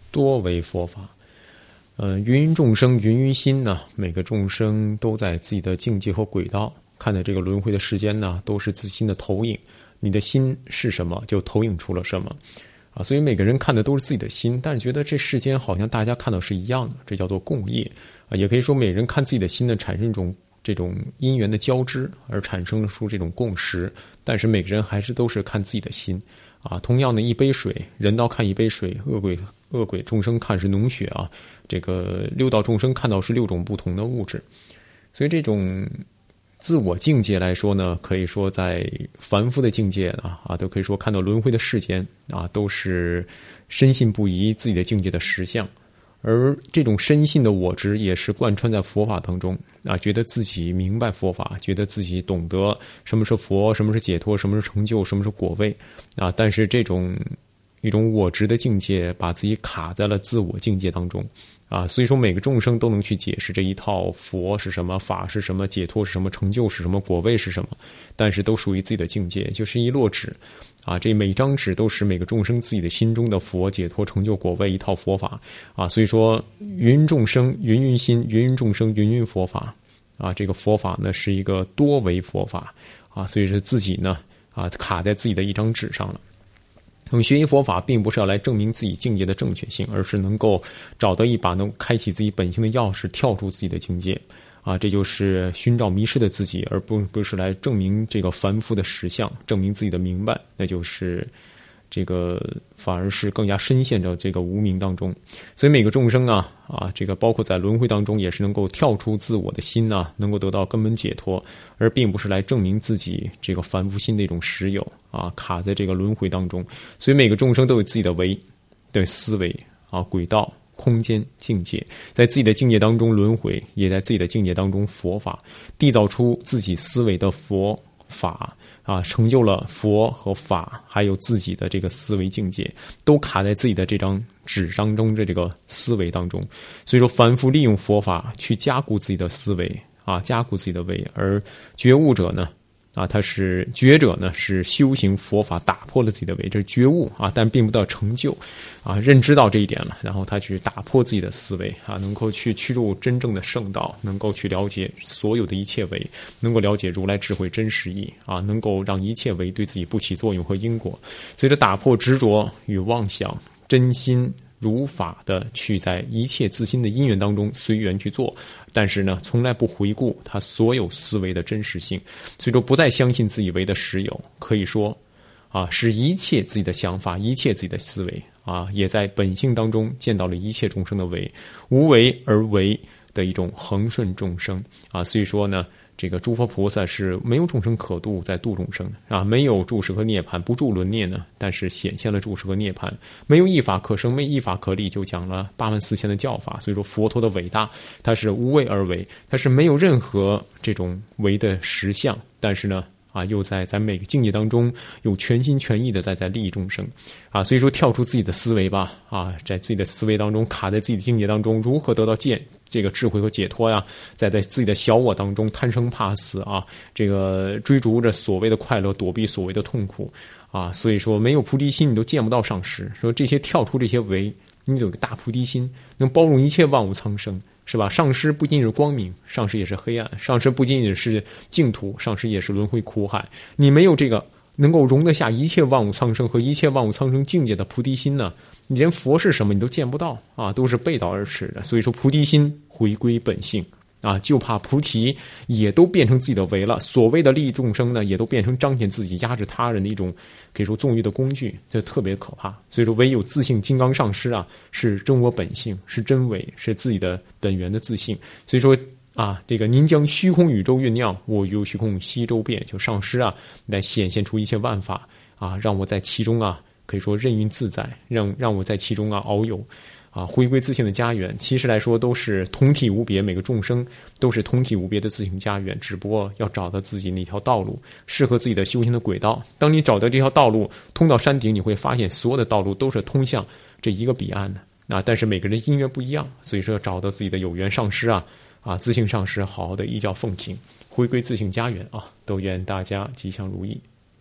多为佛法。芸芸众生，芸芸心呢，每个众生都在自己的境界和轨道，看的这个轮回的时间呢，都是自心的投影。你的心是什么，就投影出了什么啊。所以每个人看的都是自己的心，但是觉得这世间好像大家看到是一样的，这叫做共业啊。也可以说每人看自己的心呢，产生这种因缘的交织，而产生出这种共识。但是每个人还是都是看自己的心啊。同样的一杯水，人道看一杯水，恶鬼众生看是脓血啊。这个六道众生看到是6种不同的物质。所以这种自我境界来说呢，可以说在凡夫的境界都可以说看到轮回的世间啊，都是深信不疑自己的境界的实相。而这种深信的我执也是贯穿在佛法当中啊，觉得自己明白佛法，觉得自己懂得什么是佛，什么是解脱，什么是成就，什么是果位啊。但是一种我执的境界把自己卡在了自我境界当中啊。所以说每个众生都能去解释这一套佛是什么，法是什么，解脱是什么，成就是什么，果位是什么，但是都属于自己的境界，就是一摞纸啊。这每张纸都是每个众生自己的心中的佛，解脱，成就，果位一套佛法啊。所以说芸众生，芸芸心，芸芸众生，芸芸佛法啊。这个佛法呢是一个多维佛法啊，所以是自己呢卡在自己的一张纸上了。我们学习佛法并不是要来证明自己境界的正确性，而是能够找到一把能开启自己本性的钥匙，跳出自己的境界啊。这就是寻找迷失的自己，而不是来证明这个凡夫的实相，证明自己的明白，那就是这个反而是更加深陷着这个无明当中。所以每个众生这个包括在轮回当中也是能够跳出自我的心能够得到根本解脱，而并不是来证明自己这个凡夫心的一种实有卡在这个轮回当中。所以每个众生都有自己的思维轨道、空间、境界，在自己的境界当中轮回，也在自己的境界当中佛法，缔造出自己思维的佛法成就了佛和法，还有自己的这个思维境界，都卡在自己的这张纸当中的这个思维当中。所以说凡夫利用佛法去加固自己的思维加固自己的维，而觉悟者呢觉者呢是修行佛法打破了自己的维，这是觉悟但并不到成就认知到这一点了，然后他去打破自己的思维能够去趋入真正的圣道，能够去了解所有的一切维，能够了解如来智慧真实义能够让一切维对自己不起作用和因果。所以这打破执着与妄想，真心如法的去在一切自心的因缘当中随缘去做，但是呢从来不回顾他所有思维的真实性。所以说不再相信自以为的实有，可以说是一切自己的想法，一切自己的思维也在本性当中见到了一切众生的为，无为而为的一种恒顺众生所以说呢这个诸佛菩萨是没有众生可度，在度众生没有住世和涅槃，不住轮涅呢，但是显现了住世和涅槃。没有一法可生，没一法可立，就讲了84000的教法。所以说佛陀的伟大，它是无为而为，它是没有任何这种为的实相，但是呢又在每个境界当中有全心全意的在利益众生所以说跳出自己的思维吧在自己的思维当中，卡在自己的境界当中，如何得到这个智慧和解脱在自己的小我当中贪生怕死这个追逐着所谓的快乐，躲避所谓的痛苦所以说没有菩提心你都见不到上师。说这些跳出这些为，你有个大菩提心，能包容一切万物苍生，是吧？上师不仅是光明，上师也是黑暗，上师不仅仅是净土，上师也是轮回苦海。你没有这个能够容得下一切万物苍生和一切万物苍生境界的菩提心呢，你连佛是什么你都见不到都是背道而驰的。所以说菩提心回归本性就怕菩提也都变成自己的为了，所谓的利益众生呢，也都变成彰显自己压制他人的一种可以说纵欲的工具，这特别可怕。所以说唯有自性金刚上师是真我本性，是真伪，是自己的本源的自性。所以说这个您将虚空宇宙酝酿，我由虚空悉周遍，就上师来显现出一切万法让我在其中可以说任运自在，让我在其中遨游回归自性的家园。其实来说都是同体无别，每个众生都是同体无别的自性家园，只不过要找到自己那条道路，适合自己的修行的轨道。当你找到这条道路通到山顶，你会发现所有的道路都是通向这一个彼岸的但是每个人因缘不一样，所以说找到自己的有缘上师自性上师，好好的依教奉行，回归自性家园都愿大家吉祥如意。